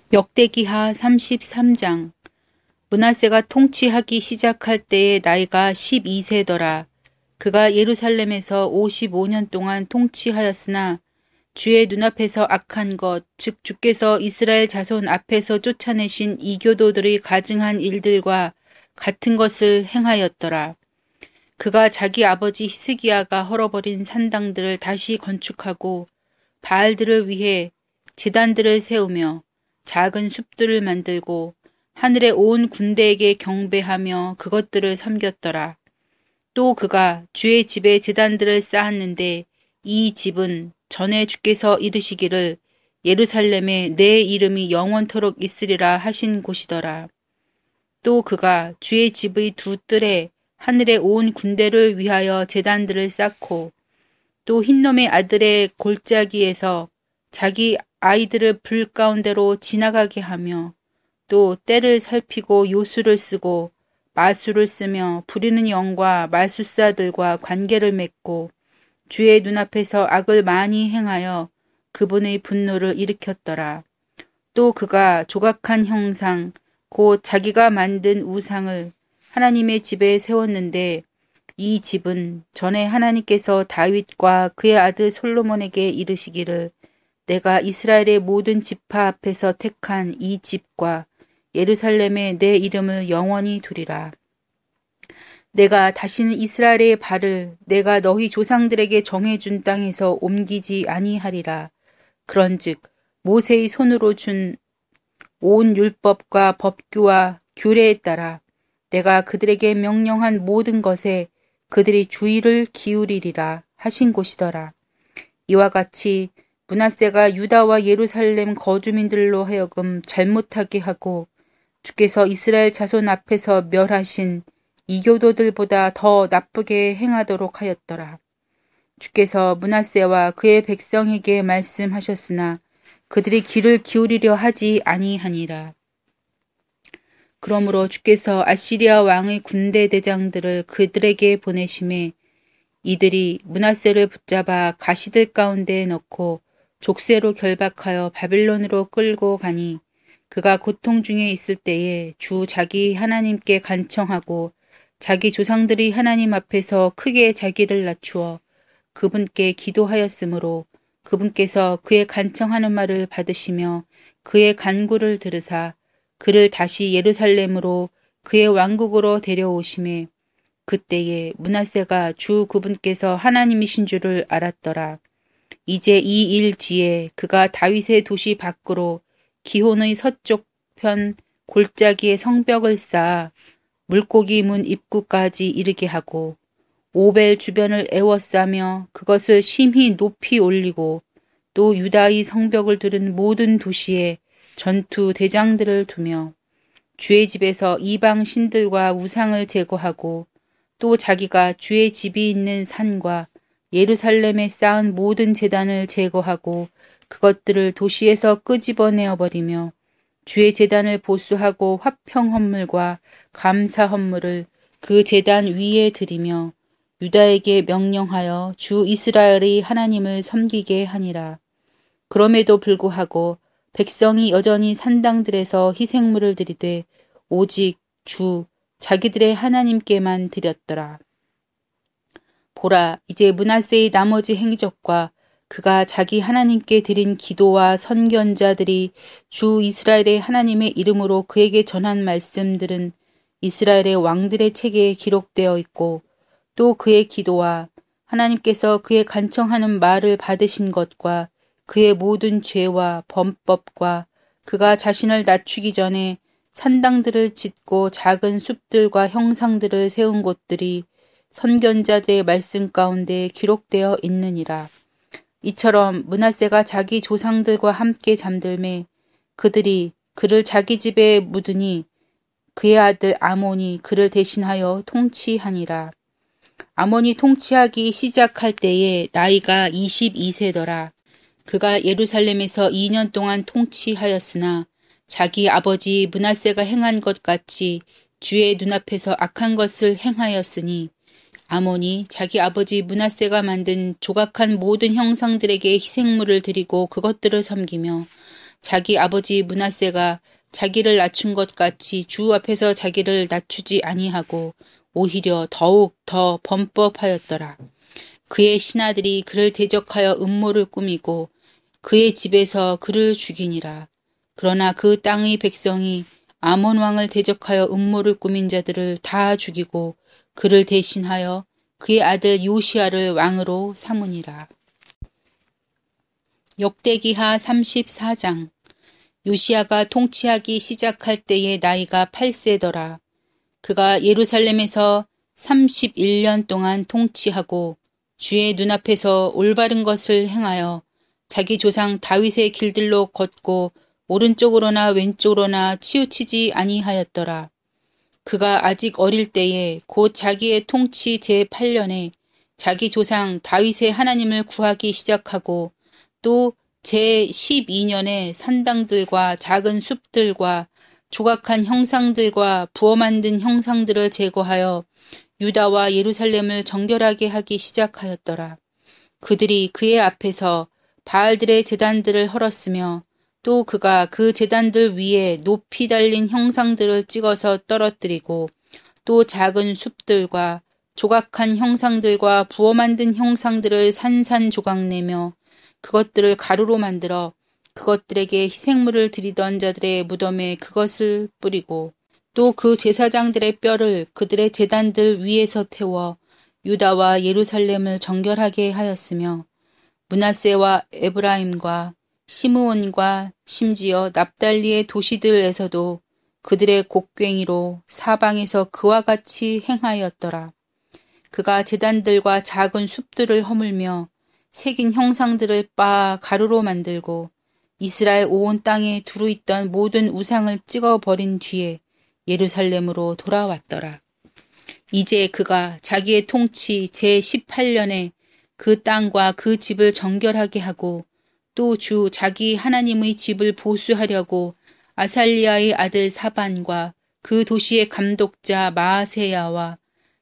역대기하 33장. 므낫세가 통치하기 시작할 때의 나이가 12세더라. 그가 예루살렘에서 55년 동안 통치하였으나 주의 눈앞에서 악한 것, 즉 주께서 이스라엘 자손 앞에서 쫓아내신 이교도들의 가증한 일들과 같은 것을 행하였더라. 그가 자기 아버지 히스기야가 헐어버린 산당들을 다시 건축하고 바알들을 위해 제단들을 세우며 작은 숲들을 만들고 하늘의 온 군대에게 경배하며 그것들을 섬겼더라. 또 그가 주의 집에 제단들을 쌓았는데 이 집은 전에 주께서 이르시기를 예루살렘에 내 이름이 영원토록 있으리라 하신 곳이더라. 또 그가 주의 집의 두 뜰에 하늘의 온 군대를 위하여 제단들을 쌓고 또 흰놈의 아들의 골짜기에서 자기 아이들을 불 가운데로 지나가게 하며 또 때를 살피고 요술을 쓰고 마술을 쓰며 부리는 영과 마술사들과 관계를 맺고 주의 눈앞에서 악을 많이 행하여 그분의 분노를 일으켰더라. 또 그가 조각한 형상 곧 자기가 만든 우상을 하나님의 집에 세웠는데 이 집은 전에 하나님께서 다윗과 그의 아들 솔로몬에게 이르시기를 내가 이스라엘의 모든 지파 앞에서 택한 이 집과 예루살렘에 내 이름을 영원히 두리라. 내가 다시는 이스라엘의 발을 내가 너희 조상들에게 정해준 땅에서 옮기지 아니하리라. 그런즉 모세의 손으로 준 온 율법과 법규와 규례에 따라 내가 그들에게 명령한 모든 것에 그들이 주의를 기울이리라 하신 곳이더라. 이와 같이 므낫세가 유다와 예루살렘 거주민들로 하여금 잘못하게 하고 주께서 이스라엘 자손 앞에서 멸하신 이교도들보다 더 나쁘게 행하도록 하였더라. 주께서 므낫세와 그의 백성에게 말씀하셨으나 그들이 귀를 기울이려 하지 아니하니라. 그러므로 주께서 아시리아 왕의 군대 대장들을 그들에게 보내심에 이들이 므낫세를 붙잡아 가시들 가운데 넣고 족쇄로 결박하여 바빌론으로 끌고 가니 그가 고통 중에 있을 때에 주 자기 하나님께 간청하고 자기 조상들이 하나님 앞에서 크게 자기를 낮추어 그분께 기도하였으므로 그분께서 그의 간청하는 말을 받으시며 그의 간구를 들으사 그를 다시 예루살렘으로 그의 왕국으로 데려오심에 그때에 므낫세가 주 그분께서 하나님이신 줄을 알았더라. 이제 이 일 뒤에 그가 다윗의 도시 밖으로 기혼의 서쪽 편 골짜기에 성벽을 쌓아 물고기 문 입구까지 이르게 하고 오벨 주변을 에워싸며 그것을 심히 높이 올리고 또 유다의 성벽을 두른 모든 도시에 전투 대장들을 두며 주의 집에서 이방 신들과 우상을 제거하고 또 자기가 주의 집이 있는 산과 예루살렘에 쌓은 모든 제단을 제거하고 그것들을 도시에서 끄집어내어 버리며 주의 제단을 보수하고 화평 헌물과 감사 헌물을 그 제단 위에 드리며 유다에게 명령하여 주 이스라엘의 하나님을 섬기게 하니라. 그럼에도 불구하고 백성이 여전히 산당들에서 희생물을 드리되 오직 주 자기들의 하나님께만 드렸더라. 보라, 이제 므낫세의 나머지 행적과 그가 자기 하나님께 드린 기도와 선견자들이 주 이스라엘의 하나님의 이름으로 그에게 전한 말씀들은 이스라엘의 왕들의 책에 기록되어 있고 또 그의 기도와 하나님께서 그의 간청하는 말을 받으신 것과 그의 모든 죄와 범법과 그가 자신을 낮추기 전에 산당들을 짓고 작은 숲들과 형상들을 세운 곳들이 선견자들의 말씀 가운데 기록되어 있느니라. 이처럼 므낫세가 자기 조상들과 함께 잠들매 그들이 그를 자기 집에 묻으니 그의 아들 아몬이 그를 대신하여 통치하니라. 아몬이 통치하기 시작할 때에 나이가 22세더라. 그가 예루살렘에서 2년 동안 통치하였으나 자기 아버지 므낫세가 행한 것 같이 주의 눈앞에서 악한 것을 행하였으니 아몬이 자기 아버지 므낫세가 만든 조각한 모든 형상들에게 희생물을 드리고 그것들을 섬기며 자기 아버지 므낫세가 자기를 낮춘 것 같이 주 앞에서 자기를 낮추지 아니하고 오히려 더욱 더 범법하였더라. 그의 신하들이 그를 대적하여 음모를 꾸미고 그의 집에서 그를 죽이니라. 그러나 그 땅의 백성이 아몬 왕을 대적하여 음모를 꾸민 자들을 다 죽이고 그를 대신하여 그의 아들 요시야를 왕으로 삼으니라. 역대기하 34장. 요시야가 통치하기 시작할 때의 나이가 8세더라. 그가 예루살렘에서 31년 동안 통치하고 주의 눈앞에서 올바른 것을 행하여 자기 조상 다윗의 길들로 걷고 오른쪽으로나 왼쪽으로나 치우치지 아니하였더라. 그가 아직 어릴 때에 곧 자기의 통치 제8년에 자기 조상 다윗의 하나님을 구하기 시작하고 또 제12년에 산당들과 작은 숲들과 조각한 형상들과 부어 만든 형상들을 제거하여 유다와 예루살렘을 정결하게 하기 시작하였더라. 그들이 그의 앞에서 바알들의 제단들을 헐었으며 또 그가 그 제단들 위에 높이 달린 형상들을 찍어서 떨어뜨리고 또 작은 숲들과 조각한 형상들과 부어 만든 형상들을 산산조각내며 그것들을 가루로 만들어 그것들에게 희생물을 드리던 자들의 무덤에 그것을 뿌리고 또 그 제사장들의 뼈를 그들의 제단들 위에서 태워 유다와 예루살렘을 정결하게 하였으며 므낫세와 에브라임과 시므온과 심지어 납달리의 도시들에서도 그들의 곡괭이로 사방에서 그와 같이 행하였더라. 그가 제단들과 작은 숲들을 허물며 새긴 형상들을 빻아 가루로 만들고 이스라엘 온 땅에 두루 있던 모든 우상을 찍어버린 뒤에 예루살렘으로 돌아왔더라. 이제 그가 자기의 통치 제18년에 그 땅과 그 집을 정결하게 하고 또 주 자기 하나님의 집을 보수하려고 아살리아의 아들 사반과 그 도시의 감독자 마아세야와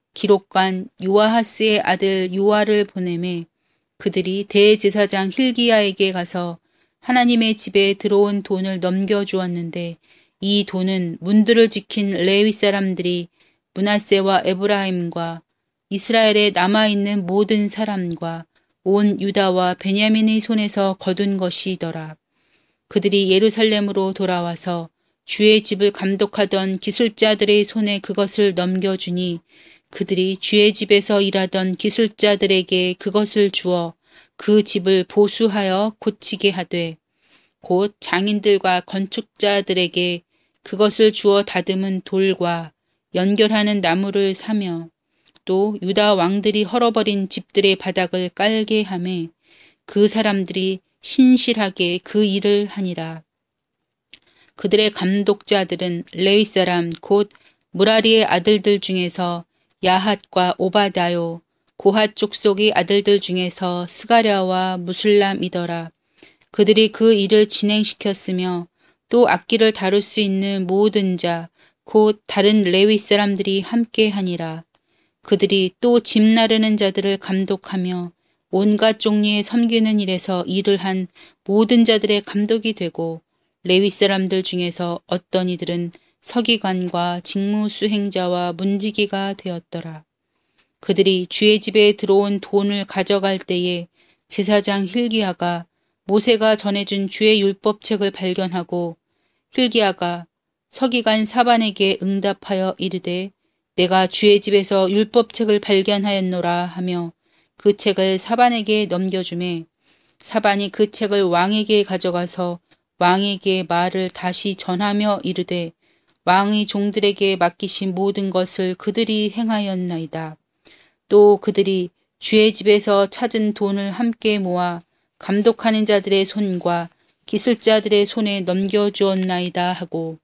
기록관 요아하스의 아들 요아를 보내매 그들이 대제사장 힐기야에게 가서 하나님의 집에 들어온 돈을 넘겨주었는데 이 돈은 문들을 지킨 레위 사람들이 므낫세와 에브라임과 이스라엘에 남아있는 모든 사람과 온 유다와 베냐민의 손에서 거둔 것이더라. 그들이 예루살렘으로 돌아와서 주의 집을 감독하던 기술자들의 손에 그것을 넘겨주니 그들이 주의 집에서 일하던 기술자들에게 그것을 주어 그 집을 보수하여 고치게 하되 곧 장인들과 건축자들에게 그것을 주어 다듬은 돌과 연결하는 나무를 사며 또 유다 왕들이 헐어버린 집들의 바닥을 깔게 하매 그 사람들이 신실하게 그 일을 하니라. 그들의 감독자들은 레위 사람 곧 무라리의 아들들 중에서 야핫과 오바다요 고핫 족속의 아들들 중에서 스가랴와 무술람이더라. 그들이 그 일을 진행시켰으며 또 악기를 다룰 수 있는 모든 자 곧 다른 레위 사람들이 함께 하니라. 그들이 또 집 나르는 자들을 감독하며 온갖 종류의 섬기는 일에서 일을 한 모든 자들의 감독이 되고 레위 사람들 중에서 어떤 이들은 서기관과 직무 수행자와 문지기가 되었더라. 그들이 주의 집에 들어온 돈을 가져갈 때에 제사장 힐기야가 모세가 전해준 주의 율법책을 발견하고 힐기야가 서기관 사반에게 응답하여 이르되 내가 주의 집에서 율법책을 발견하였노라 하며 그 책을 사반에게 넘겨주매 사반이 그 책을 왕에게 가져가서 왕에게 말을 다시 전하며 이르되 왕의 종들에게 맡기신 모든 것을 그들이 행하였나이다. 또 그들이 주의 집에서 찾은 돈을 함께 모아 감독하는 자들의 손과 기술자들의 손에 넘겨주었나이다 하고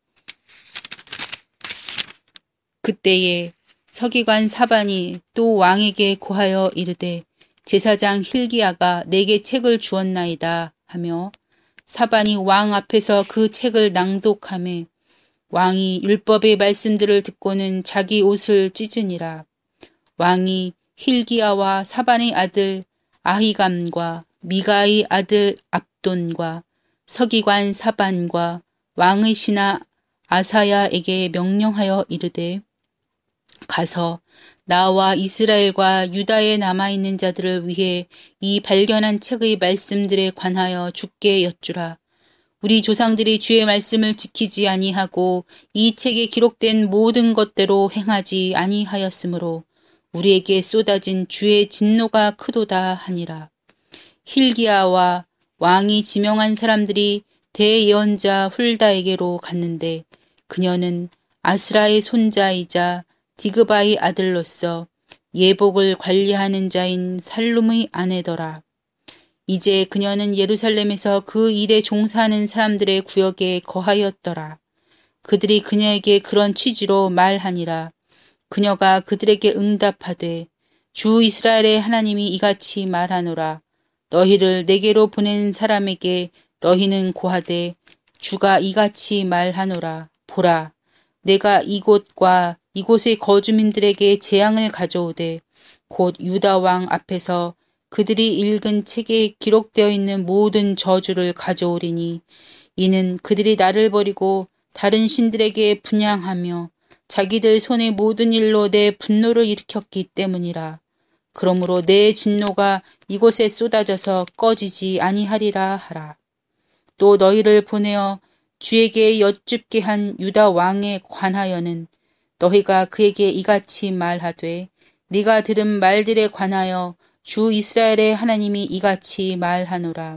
그때에 서기관 사반이 또 왕에게 고하여 이르되 제사장 힐기야가 내게 책을 주었나이다 하며 사반이 왕 앞에서 그 책을 낭독하매 왕이 율법의 말씀들을 듣고는 자기 옷을 찢으니라. 왕이 힐기야와 사반의 아들 아히감과 미가의 아들 압돈과 서기관 사반과 왕의 신하 아사야에게 명령하여 이르되 가서 나와 이스라엘과 유다에 남아있는 자들을 위해 이 발견한 책의 말씀들에 관하여 주께 여쭈라. 우리 조상들이 주의 말씀을 지키지 아니하고 이 책에 기록된 모든 것대로 행하지 아니하였으므로 우리에게 쏟아진 주의 진노가 크도다 하니라. 힐기야와 왕이 지명한 사람들이 대예언자 훌다에게로 갔는데 그녀는 아스라의 손자이자 디그바의 아들로서 예복을 관리하는 자인 살룸의 아내더라. 이제 그녀는 예루살렘에서 그 일에 종사하는 사람들의 구역에 거하였더라. 그들이 그녀에게 그런 취지로 말하니라. 그녀가 그들에게 응답하되 주 이스라엘의 하나님이 이같이 말하노라. 너희를 내게로 보낸 사람에게 너희는 고하되 주가 이같이 말하노라. 보라, 내가 이곳과 이곳의 거주민들에게 재앙을 가져오되 곧 유다 왕 앞에서 그들이 읽은 책에 기록되어 있는 모든 저주를 가져오리니 이는 그들이 나를 버리고 다른 신들에게 분향하며 자기들 손의 모든 일로 내 분노를 일으켰기 때문이라. 그러므로 내 진노가 이곳에 쏟아져서 꺼지지 아니하리라 하라. 또 너희를 보내어 주에게 여쭙게 한 유다 왕에 관하여는 너희가 그에게 이같이 말하되 네가 들은 말들에 관하여 주 이스라엘의 하나님이 이같이 말하노라.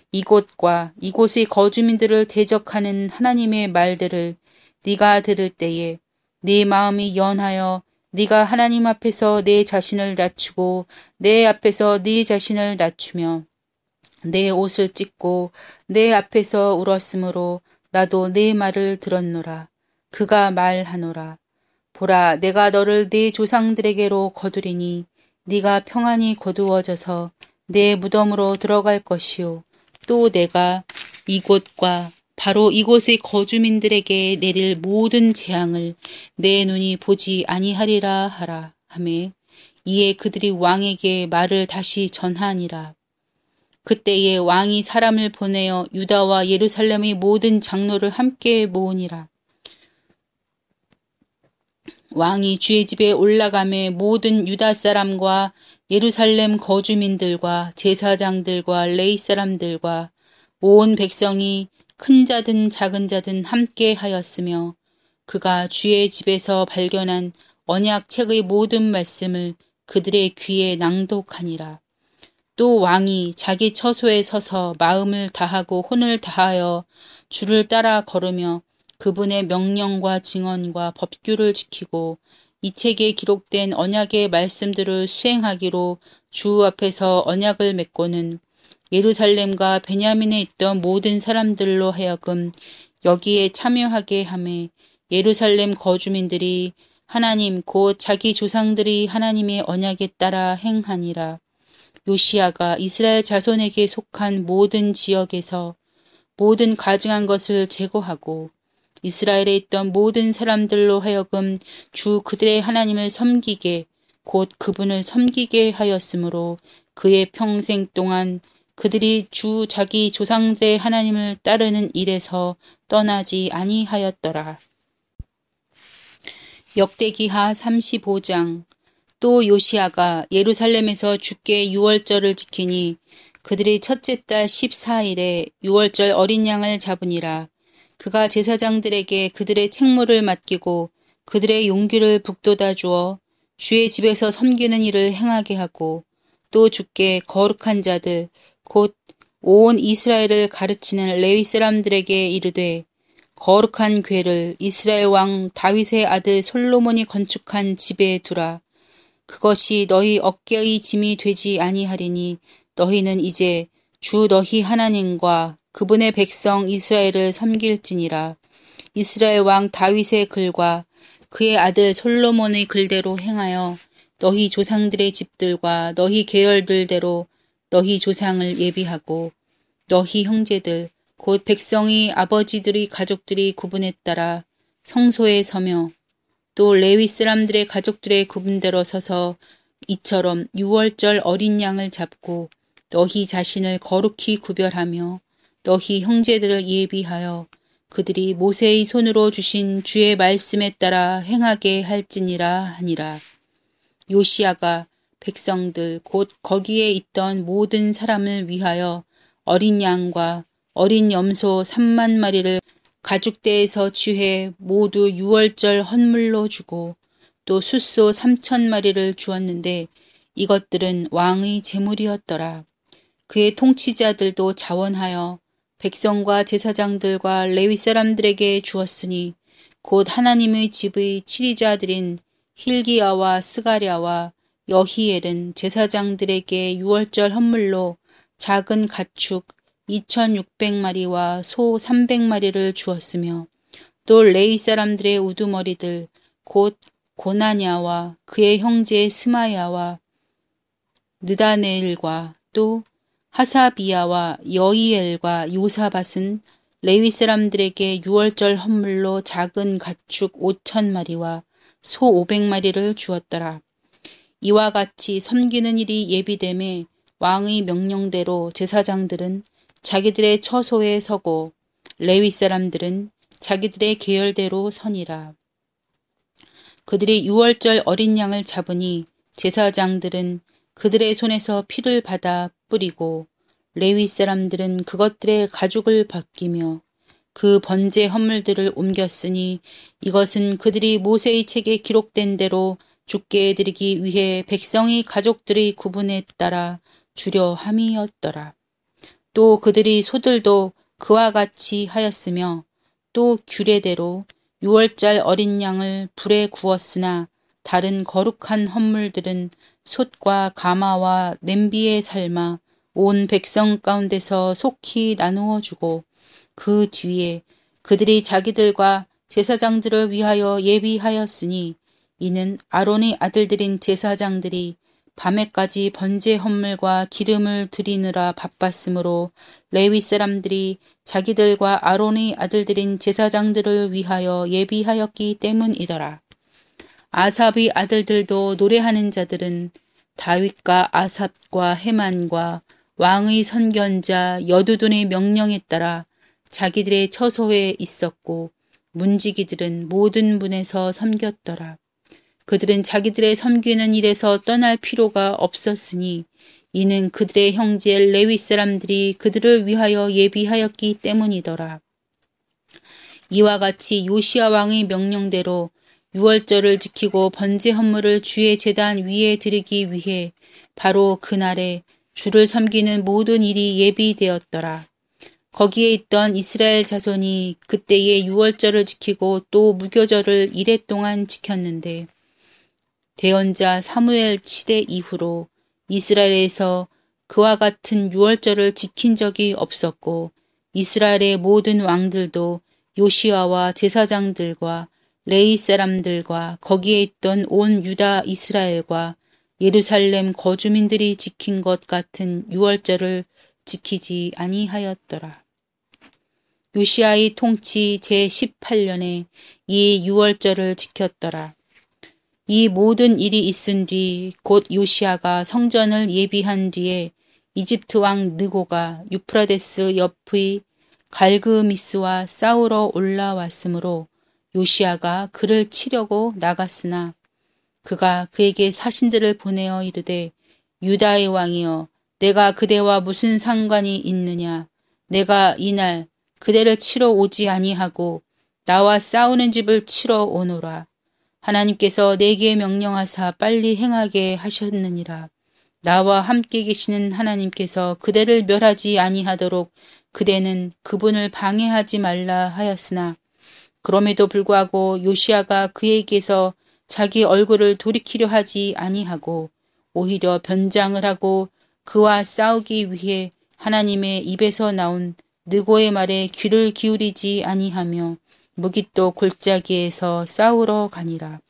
이곳과 이곳의 거주민들을 대적하는 하나님의 말들을 네가 들을 때에 네 마음이 연하여 네가 하나님 앞에서 내 자신을 낮추고 내 앞에서 네 자신을 낮추며 내 옷을 찢고 내 앞에서 울었으므로 나도 네 말을 들었노라. 그가 말하노라. 보라, 내가 너를 네 조상들에게로 거두리니 네가 평안히 거두어져서 내 무덤으로 들어갈 것이요. 또 내가 이곳과 바로 이곳의 거주민들에게 내릴 모든 재앙을 내 눈이 보지 아니하리라 하라 하매 이에 그들이 왕에게 말을 다시 전하니라. 그때에 왕이 사람을 보내어 유다와 예루살렘의 모든 장로를 함께 모으니라. 왕이 주의 집에 올라가매 모든 유다 사람과 예루살렘 거주민들과 제사장들과 레위 사람들과 온 백성이 큰 자든 작은 자든 함께 하였으며 그가 주의 집에서 발견한 언약책의 모든 말씀을 그들의 귀에 낭독하니라. 또 왕이 자기 처소에 서서 마음을 다하고 혼을 다하여 주를 따라 걸으며 그분의 명령과 증언과 법규를 지키고 이 책에 기록된 언약의 말씀들을 수행하기로 주 앞에서 언약을 맺고는 예루살렘과 베냐민에 있던 모든 사람들로 하여금 여기에 참여하게 하매 예루살렘 거주민들이 하나님 곧 자기 조상들이 하나님의 언약에 따라 행하니라. 요시야가 이스라엘 자손에게 속한 모든 지역에서 모든 가증한 것을 제거하고 이스라엘에 있던 모든 사람들로 하여금 주 그들의 하나님을 섬기게 곧 그분을 섬기게 하였으므로 그의 평생 동안 그들이 주 자기 조상들의 하나님을 따르는 일에서 떠나지 아니하였더라. 역대기하 35장. 또 요시야가 예루살렘에서 주께 유월절을 지키니 그들이 첫째 달 14일에 유월절 어린 양을 잡으니라. 그가 제사장들에게 그들의 책무를 맡기고 그들의 용기를 북돋아 주어 주의 집에서 섬기는 일을 행하게 하고 또 주께 거룩한 자들 곧 온 이스라엘을 가르치는 레위 사람들에게 이르되 거룩한 궤를 이스라엘 왕 다윗의 아들 솔로몬이 건축한 집에 두라. 그것이 너희 어깨의 짐이 되지 아니하리니 너희는 이제 주 너희 하나님과 그분의 백성 이스라엘을 섬길지니라. 이스라엘 왕 다윗의 글과 그의 아들 솔로몬의 글대로 행하여 너희 조상들의 집들과 너희 계열들대로 너희 조상을 예비하고 너희 형제들 곧 백성의 아버지들의 가족들이 구분에 따라 성소에 서며 또 레위 사람들의 가족들의 구분대로 서서 이처럼 유월절 어린 양을 잡고 너희 자신을 거룩히 구별하며 너희 형제들을 예비하여 그들이 모세의 손으로 주신 주의 말씀에 따라 행하게 할지니라 하니라. 요시야가 백성들 곧 거기에 있던 모든 사람을 위하여 어린 양과 어린 염소 3만 마리를 가죽대에서 취해 모두 유월절 헌물로 주고 또 숫소 3,000마리를 주었는데 이것들은 왕의 제물이었더라. 그의 통치자들도 자원하여 백성과 제사장들과 레위 사람들에게 주었으니 곧 하나님의 집의 치리자들인 힐기야와 스가랴와 여히엘은 제사장들에게 유월절 헌물로 작은 가축 2,600마리와 소 300마리를 주었으며 또 레위 사람들의 우두머리들 곧 고나냐와 그의 형제 스마야와 느다넬과 또 하사비야와 여이엘과 요사밧은 레위 사람들에게 유월절 헌물로 작은 가축 5,000마리와 소 500마리를 주었더라. 이와 같이 섬기는 일이 예비됨에 왕의 명령대로 제사장들은 자기들의 처소에 서고 레위 사람들은 자기들의 계열대로 서니라. 그들이 유월절 어린 양을 잡으니 제사장들은 그들의 손에서 피를 받아 뿌리고 레위 사람들은 그것들의 가죽을 벗기며 그 번제 헌물들을 옮겼으니 이것은 그들이 모세의 책에 기록된 대로 주께 드리기 위해 백성의 가족들의 구분에 따라 주려 함이었더라. 또 그들이 소들도 그와 같이 하였으며 또 규례대로 유월절 어린 양을 불에 구웠으나 다른 거룩한 헌물들은 솥과 가마와 냄비에 삶아 온 백성 가운데서 속히 나누어 주고 그 뒤에 그들이 자기들과 제사장들을 위하여 예비하였으니 이는 아론의 아들들인 제사장들이 밤에까지 번제 헌물과 기름을 드리느라 바빴으므로 레위 사람들이 자기들과 아론의 아들들인 제사장들을 위하여 예비하였기 때문이더라. 아삽의 아들들도 노래하는 자들은 다윗과 아삽과 헤만과 왕의 선견자 여두둔의 명령에 따라 자기들의 처소에 있었고 문지기들은 모든 문에서 섬겼더라. 그들은 자기들의 섬기는 일에서 떠날 필요가 없었으니 이는 그들의 형제 레위 사람들이 그들을 위하여 예비하였기 때문이더라. 이와 같이 요시야 왕의 명령대로 유월절을 지키고 번제 헌물을 주의 제단 위에 드리기 위해 바로 그날에 주를 섬기는 모든 일이 예비되었더라. 거기에 있던 이스라엘 자손이 그때에 유월절을 지키고 또 무교절을 이래 동안 지켰는데 대언자 사무엘 시대 이후로 이스라엘에서 그와 같은 유월절을 지킨 적이 없었고 이스라엘의 모든 왕들도 요시아와 제사장들과 레위 사람들과 거기에 있던 온 유다 이스라엘과 예루살렘 거주민들이 지킨 것 같은 유월절을 지키지 아니하였더라. 요시아의 통치 제18년에 이 유월절을 지켰더라. 이 모든 일이 있은 뒤 곧 요시아가 성전을 예비한 뒤에 이집트 왕 느고가 유프라데스 옆의 갈그미스와 싸우러 올라왔으므로 요시아가 그를 치려고 나갔으나 그가 그에게 사신들을 보내어 이르되 유다의 왕이여 내가 그대와 무슨 상관이 있느냐. 내가 이날 그대를 치러 오지 아니하고 나와 싸우는 집을 치러 오노라. 하나님께서 내게 명령하사 빨리 행하게 하셨느니라. 나와 함께 계시는 하나님께서 그대를 멸하지 아니하도록 그대는 그분을 방해하지 말라 하였으나 그럼에도 불구하고 요시아가 그에게서 자기 얼굴을 돌이키려 하지 아니하고 오히려 변장을 하고 그와 싸우기 위해 하나님의 입에서 나온 느고의 말에 귀를 기울이지 아니하며 무깃도 골짜기에서 싸우러 가니라.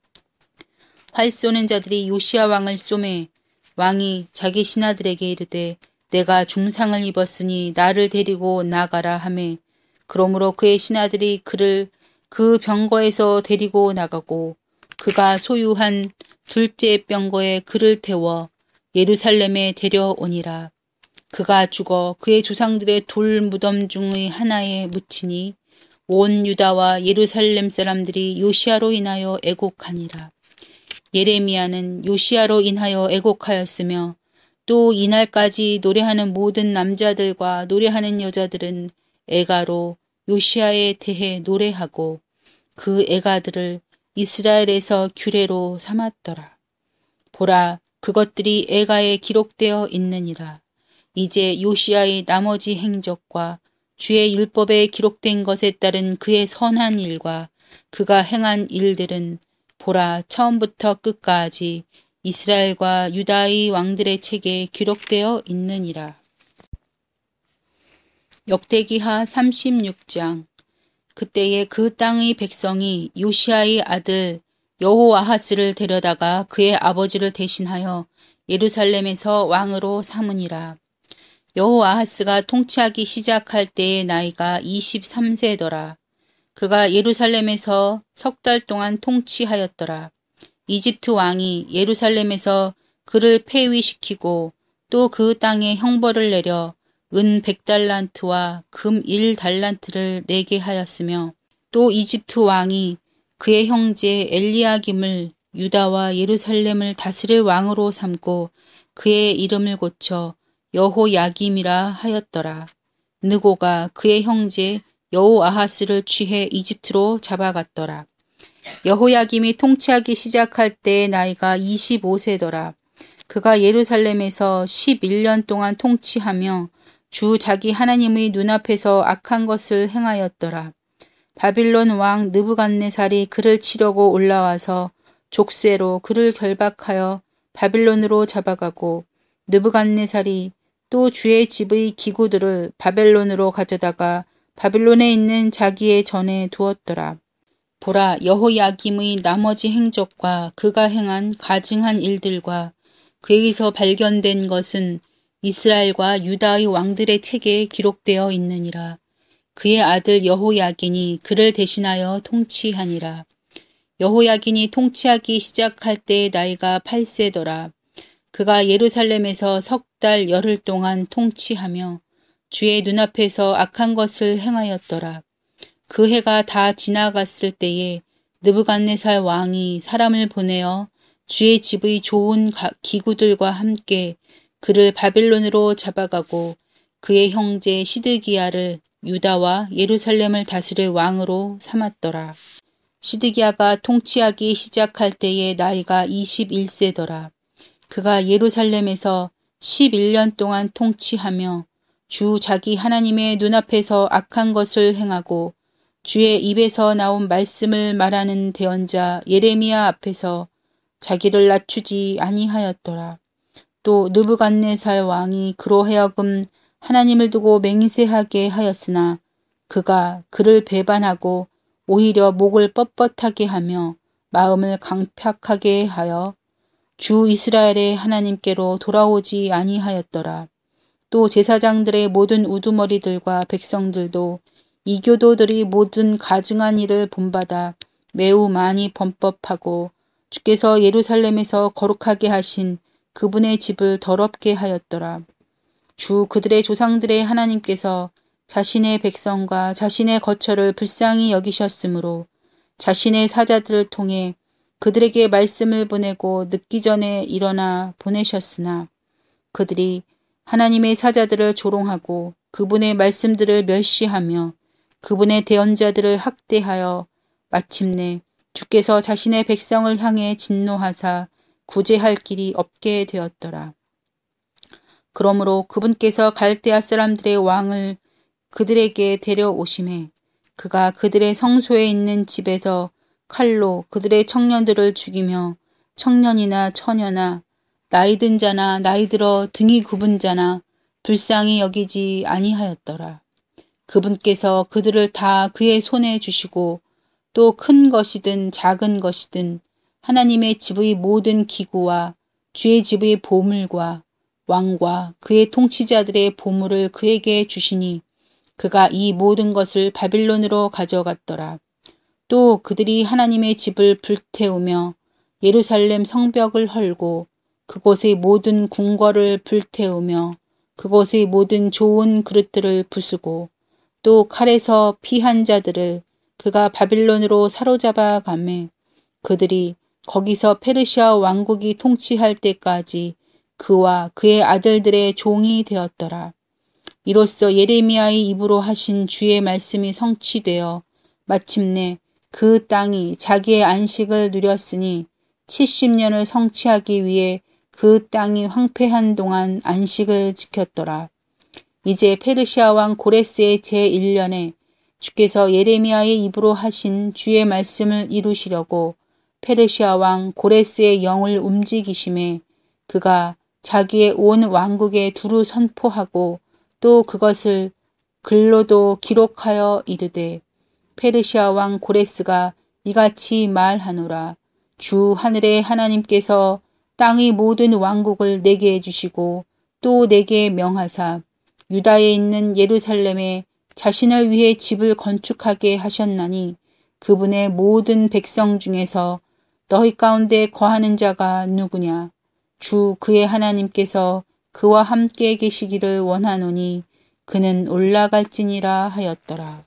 활 쏘는 자들이 요시아 왕을 쏘매 왕이 자기 신하들에게 이르되 내가 중상을 입었으니 나를 데리고 나가라 하매 그러므로 그의 신하들이 그를 그 병거에서 데리고 나가고 그가 소유한 둘째 병거에 그를 태워 예루살렘에 데려오니라. 그가 죽어 그의 조상들의 돌 무덤 중의 하나에 묻히니 온 유다와 예루살렘 사람들이 요시야로 인하여 애곡하니라. 예레미야는 요시야로 인하여 애곡하였으며 또 이날까지 노래하는 모든 남자들과 노래하는 여자들은 애가로 요시야에 대해 노래하고 그 애가들을 이스라엘에서 규례로 삼았더라. 보라, 그것들이 애가에 기록되어 있느니라. 이제 요시야의 나머지 행적과 주의 율법에 기록된 것에 따른 그의 선한 일과 그가 행한 일들은 보라, 처음부터 끝까지 이스라엘과 유다의 왕들의 책에 기록되어 있느니라. 역대기하 36장. 그때에 그 땅의 백성이 요시야의 아들 여호아하스를 데려다가 그의 아버지를 대신하여 예루살렘에서 왕으로 삼으니라. 여호아하스가 통치하기 시작할 때의 나이가 23세더라. 그가 예루살렘에서 3달 동안 통치하였더라. 이집트 왕이 예루살렘에서 그를 폐위시키고 또 그 땅에 형벌을 내려 은 100달란트와 금 1달란트를 내게 하였으며 또 이집트 왕이 그의 형제 엘리야김을 유다와 예루살렘을 다스릴 왕으로 삼고 그의 이름을 고쳐 여호야김이라 하였더라. 느고가 그의 형제 여호아하스를 취해 이집트로 잡아갔더라. 여호야김이 통치하기 시작할 때의 나이가 25세더라. 그가 예루살렘에서 11년 동안 통치하며 주 자기 하나님의 눈앞에서 악한 것을 행하였더라. 바빌론 왕 느부갓네살이 그를 치려고 올라와서 족쇄로 그를 결박하여 바빌론으로 잡아가고 느부갓네살이 또 주의 집의 기구들을 바벨론으로 가져다가 바빌론에 있는 자기의 전에 두었더라. 보라, 여호야김의 나머지 행적과 그가 행한 가증한 일들과 그에게서 발견된 것은 이스라엘과 유다의 왕들의 책에 기록되어 있느니라. 그의 아들 여호야긴이 그를 대신하여 통치하니라. 여호야긴이 통치하기 시작할 때의 나이가 8세더라. 그가 예루살렘에서 3달 열흘 동안 통치하며 주의 눈앞에서 악한 것을 행하였더라. 그 해가 다 지나갔을 때에 느부갓네살 왕이 사람을 보내어 주의 집의 좋은 기구들과 함께 그를 바빌론으로 잡아가고 그의 형제 시드기야를 유다와 예루살렘을 다스릴 왕으로 삼았더라. 시드기야가 통치하기 시작할 때의 나이가 21세더라. 그가 예루살렘에서 11년 동안 통치하며 주 자기 하나님의 눈앞에서 악한 것을 행하고 주의 입에서 나온 말씀을 말하는 대언자 예레미야 앞에서 자기를 낮추지 아니하였더라. 또 느부갓네살 왕이 그로 하여금 하나님을 두고 맹세하게 하였으나 그가 그를 배반하고 오히려 목을 뻣뻣하게 하며 마음을 강팍하게 하여 주 이스라엘의 하나님께로 돌아오지 아니하였더라. 또 제사장들의 모든 우두머리들과 백성들도 이교도들이 모든 가증한 일을 본받아 매우 많이 범법하고 주께서 예루살렘에서 거룩하게 하신 그분의 집을 더럽게 하였더라. 주 그들의 조상들의 하나님께서 자신의 백성과 자신의 거처를 불쌍히 여기셨으므로 자신의 사자들을 통해 그들에게 말씀을 보내고 늦기 전에 일어나 보내셨으나 그들이 하나님의 사자들을 조롱하고 그분의 말씀들을 멸시하며 그분의 대언자들을 학대하여 마침내 주께서 자신의 백성을 향해 진노하사 구제할 길이 없게 되었더라. 그러므로 그분께서 갈대아 사람들의 왕을 그들에게 데려오심에 그가 그들의 성소에 있는 집에서 칼로 그들의 청년들을 죽이며 청년이나 처녀나 나이든 자나 나이들어 등이 굽은 자나 불쌍히 여기지 아니하였더라. 그분께서 그들을 다 그의 손에 주시고 또 큰 것이든 작은 것이든 하나님의 집의 모든 기구와 주의 집의 보물과 왕과 그의 통치자들의 보물을 그에게 주시니 그가 이 모든 것을 바빌론으로 가져갔더라. 또 그들이 하나님의 집을 불태우며 예루살렘 성벽을 헐고 그곳의 모든 궁궐을 불태우며 그곳의 모든 좋은 그릇들을 부수고 또 칼에서 피한 자들을 그가 바빌론으로 사로잡아 가매 그들이 거기서 페르시아 왕국이 통치할 때까지 그와 그의 아들들의 종이 되었더라. 이로써 예레미야의 입으로 하신 주의 말씀이 성취되어 마침내 그 땅이 자기의 안식을 누렸으니 70년을 성취하기 위해 그 땅이 황폐한 동안 안식을 지켰더라. 이제 페르시아 왕 고레스의 제1년에 주께서 예레미야의 입으로 하신 주의 말씀을 이루시려고 페르시아 왕 고레스의 영을 움직이심에 그가 자기의 온 왕국에 두루 선포하고 또 그것을 글로도 기록하여 이르되 페르시아 왕 고레스가 이같이 말하노라. 주 하늘의 하나님께서 땅의 모든 왕국을 내게 주시고 또 내게 명하사 유다에 있는 예루살렘에 자신을 위해 집을 건축하게 하셨나니 그분의 모든 백성 중에서 너희 가운데 거하는 자가 누구냐? 주 그의 하나님께서 그와 함께 계시기를 원하노니 그는 올라갈지니라 하였더라.